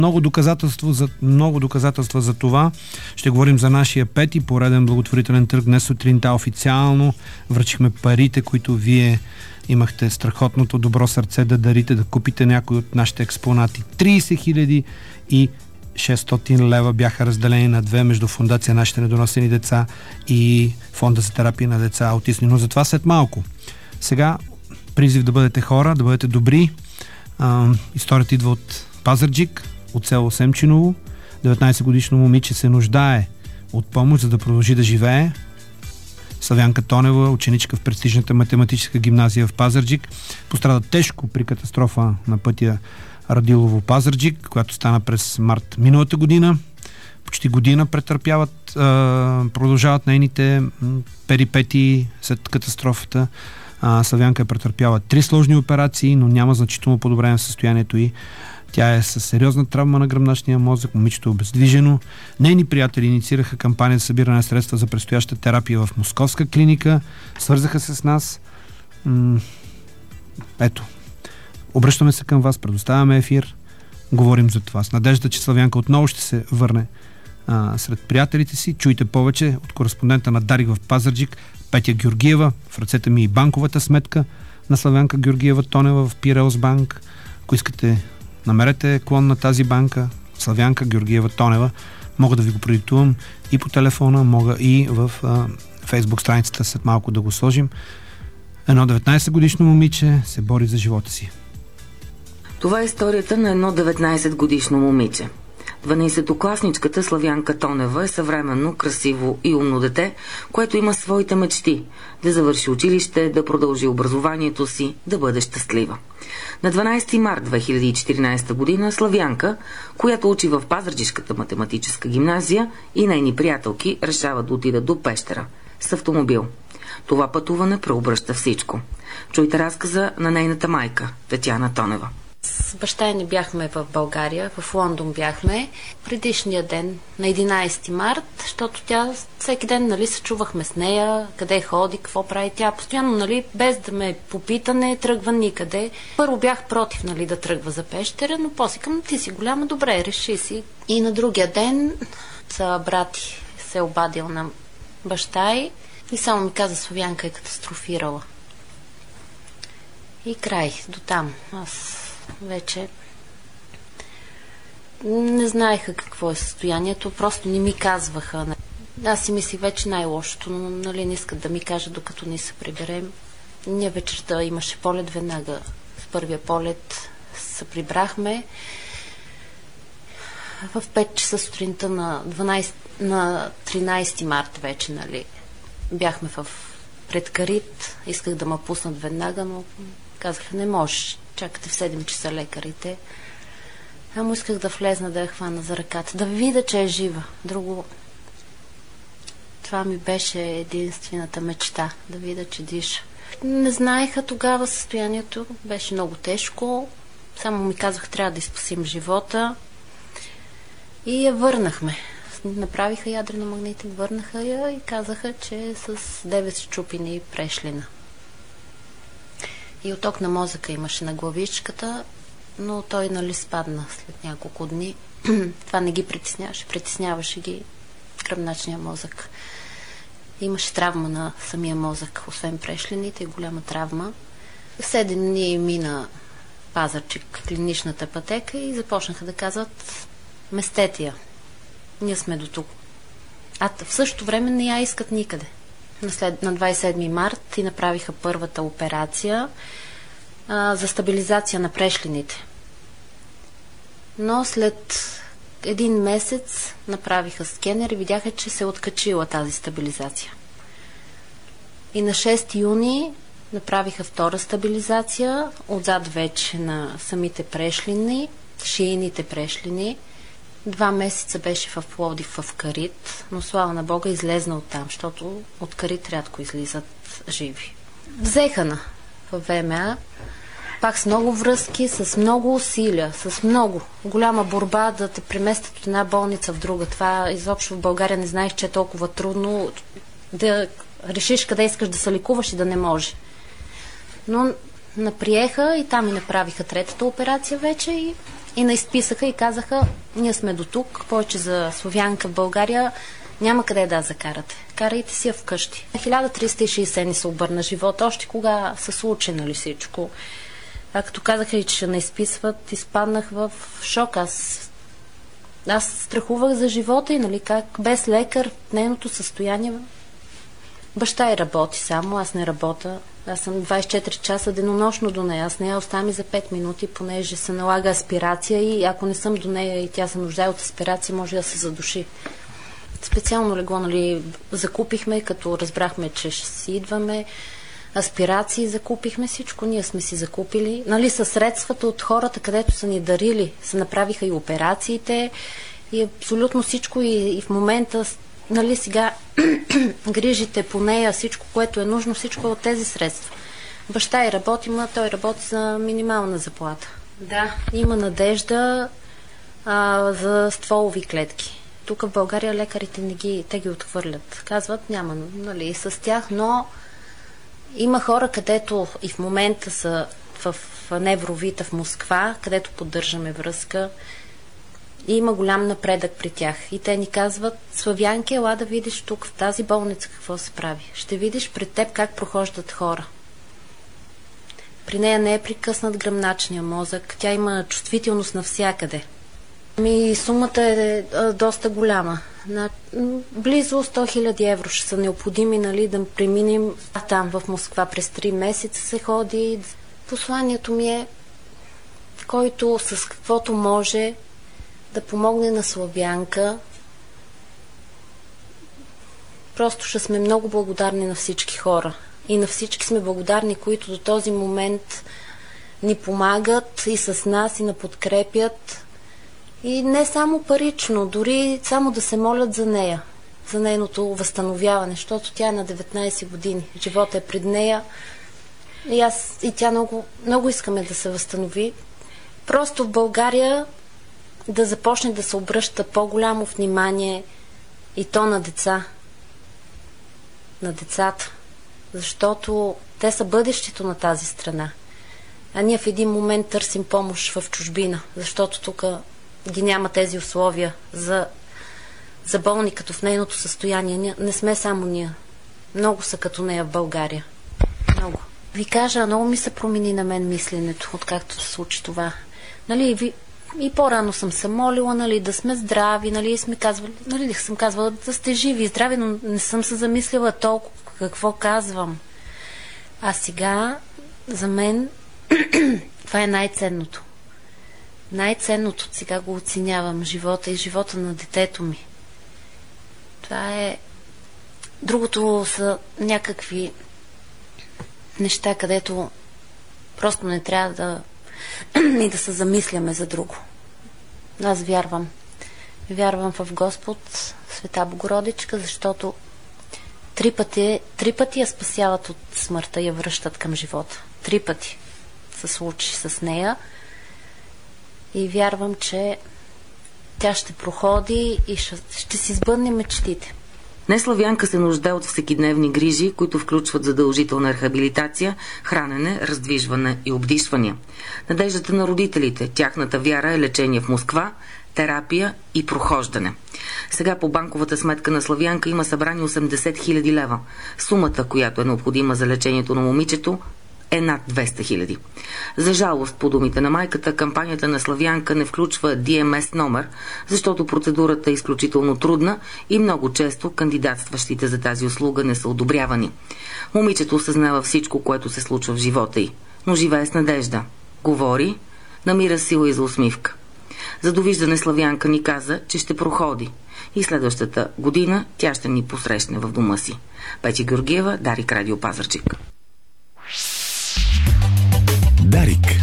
Много доказателства за това. Ще говорим за нашия пети пореден благотворителен търг. Днес сутринта официално връчихме парите, които вие имахте страхотното добро сърце да дарите, да купите някои от нашите експонати. 30 600 лева бяха разделени на две между Фондация Нашите недоносени деца и Фонда за терапия на деца аутисти. Но за това след малко. Сега призив да бъдете хора, да бъдете добри. Историята идва от Пазарджик, от село Семчиново. 19-годишно момиче се нуждае от помощ, за да продължи да живее. Славянка Тонева, ученичка в престижната математическа гимназия в Пазарджик, пострада тежко при катастрофа на пътя Радилово-Пазарджик, която стана през март миналата година. Почти година продължават нейните перипетии след катастрофата. Славянка е претърпяла 3 сложни операции, но няма значително подобрение в състоянието й. Тя е със сериозна травма на гръбначния мозък, момичето е обездвижено. Нейни приятели инициираха кампания за събиране на средства за предстояща терапия в московска клиника. Свързаха се с нас. Ето, обръщаме се към вас, предоставяме ефир, говорим за това. С надежда, че Славянка отново ще се върне сред приятелите си. Чуйте повече от кореспондента на Дарик в Пазарджик, Петя Георгиева. В ръцете ми и банковата сметка на Славянка Георгиева Тонева в Пирелс банк. Ако искате, намерете клон на тази банка, Славянка Георгиева Тонева. Мога да ви го продиктувам и по телефона, мога и в Фейсбук страницата след малко да го сложим. Едно 19-годишно момиче се бори за живота си. Това е историята на едно 19-годишно момиче. 12-класничката Славянка Тонева е съвременно, красиво и умно дете, което има своите мечти – да завърши училище, да продължи образованието си, да бъде щастлива. На 12 март 2014 година Славянка, която учи в Пазарджишката математическа гимназия, и нейни приятелки решават да отидат до Пещера с автомобил. Това пътуване преобръща всичко. Чуйте разказа на нейната майка, Татяна Тонева. С баща ни бяхме в България, в Лондон бяхме предишния ден, на 11 март, защото тя всеки ден, се чувахме с нея, къде ходи, какво прави. Тя постоянно, без да ме попита, не тръгва никъде. Първо бях против, да тръгва за Пещера, но после към ти си голяма, добре, реши си. И на другия ден брат се е обадил на баща и само ми каза, Славянка е катастрофирала. И край, до там. Аз вече не знаеха какво е състоянието, просто не ми казваха. Аз си мислих вече най-лошото, но не искат да ми кажат, докато не се приберем. Ние вечерта имаше полет, веднага с първия полет се прибрахме. В 5 часа сутринта на 13 март вече, бяхме пред Карит. Исках да ме пуснат веднага, но казаха, не можеш. Чакате в 7 часа лекарите. Ама исках да влезна, да я хвана за ръката, да видя, че е жива. Друго... Това ми беше единствената мечта, да видя, че диша. Не знаеха тогава състоянието, беше много тежко. Само ми казах, трябва да изпасим живота. И я върнахме. Направиха ядрено-магнитен, върнаха я и казаха, че е с 9 счупини прешлина. И отток на мозъка имаше на главичката, но той спадна след няколко дни. Това не ги притесняваше. Притесняваше ги гръбначния мозък. Имаше травма на самия мозък, освен прешлините, голяма травма. 7 дни мина Пазарджик, клиничната пътека, и започнаха да казват, местете я. Ние сме до тук. А в същото време не я искат никъде. На 27 март и направиха първата операция за стабилизация на прешлините. Но след 1 месец направиха скенер и видяха, че се е откачила тази стабилизация. И на 6 юни направиха втора стабилизация, отзад вече на самите прешлини, шийните прешлини. 2 месеца беше в Пловдив, в Карит, но слава на Бога излезна оттам, защото от Карит рядко излизат живи. Взеха на ВМА, пак с много връзки, с много усилия, с много голяма борба да те преместят от една болница в друга. Това изобщо в България не знаех, че е толкова трудно да решиш къде искаш да се лекуваш и да не може. Но наприеха и там ми направиха третата операция вече и наизписаха и казаха, ние сме до тук, повече за Славянка в България няма къде да закарате. Карайте си я вкъщи. 1360 ни се обърна живота, още кога се случи, нали, всичко. А като казаха, че ще не изписват, изпаднах в шок. Аз страхувах за живота и, нали, как без лекар, нейното състояние. Баща й работи само, аз не работя. Аз съм 24 часа денонощно до нея. Аз нея оставам и за 5 минути, понеже се налага аспирация и ако не съм до нея и тя се нуждае от аспирация, може да се задуши. Специално легло, нали, закупихме, като разбрахме, че ще си идваме. Аспирации закупихме, всичко ние сме си закупили. Нали, със средствата от хората, където са ни дарили, се направиха и операциите и абсолютно всичко и в момента, нали, сега грижите по нея, всичко, което е нужно, всичко е от тези средства. Баща й работи, но той работи за минимална заплата. Да, има надежда за стволови клетки. Тук в България лекарите те ги отхвърлят. Казват, няма, нали, с тях, но има хора, където и в момента са в Невровита в Москва, където поддържаме връзка и има голям напредък при тях. И те ни казват, Славянки, ела да видиш тук в тази болница какво се прави. Ще видиш пред теб как прохождат хора. При нея не е прекъснат гръбначния мозък, тя има чувствителност навсякъде. Сумата е доста голяма. Близо 100 000 евро ще са необходими, нали, да преминем там в Москва. През 3 месеца се ходи. Посланието ми е, който с каквото може да помогне на Славянка. Просто ще сме много благодарни на всички хора. И на всички сме благодарни, които до този момент ни помагат и с нас, и ни подкрепят. И не само парично, дори само да се молят за нея, за нейното възстановяване, защото тя е на 19 години. Живота е пред нея и аз и тя много, много искаме да се възстанови. Просто в България да започне да се обръща по-голямо внимание и то на деца. На децата. Защото те са бъдещето на тази страна. А ние в един момент търсим помощ в чужбина, защото тук ги няма тези условия за болни като в нейното състояние. Не сме само ние. Много са като нея в България. Много. Ви кажа, много ми се промени на мен мисленето, откакто се случи това. Нали, и по-рано съм се молила, нали, да сме здрави, нали, сме казвали, нали, съм казвала да сте живи и здрави, но не съм се замислила толкова какво казвам. А сега, за мен, това е най-ценното. Най-ценното, сега го оценявам, живота и живота на детето ми. Това е... Другото са някакви неща, където просто не трябва да и да се замисляме за друго. Аз вярвам. Вярвам в Господ, Света Богородичка, защото три пъти я спасяват от смъртта и я връщат към живота. 3 пъти се случи с нея. И вярвам, че тя ще проходи и ще си сбъдне мечтите. Днес Славянка се нуждае от всекидневни грижи, които включват задължителна рехабилитация, хранене, раздвижване и обдишвания. Надеждата на родителите, тяхната вяра е лечение в Москва, терапия и прохождане. Сега по банковата сметка на Славянка има събрани 80 000 лева. Сумата, която е необходима за лечението на момичето, е над 200 000. За жалост, по думите на майката, кампанията на Славянка не включва DMS номер, защото процедурата е изключително трудна и много често кандидатстващите за тази услуга не са одобрявани. Момичето осъзнава всичко, което се случва в живота й, но живее с надежда. Говори, намира сила и за усмивка. За довиждане Славянка ни каза, че ще проходи и следващата година тя ще ни посрещне в дома си. Петя Георгиева, Дарик, Радио Пазарджик. Дарик.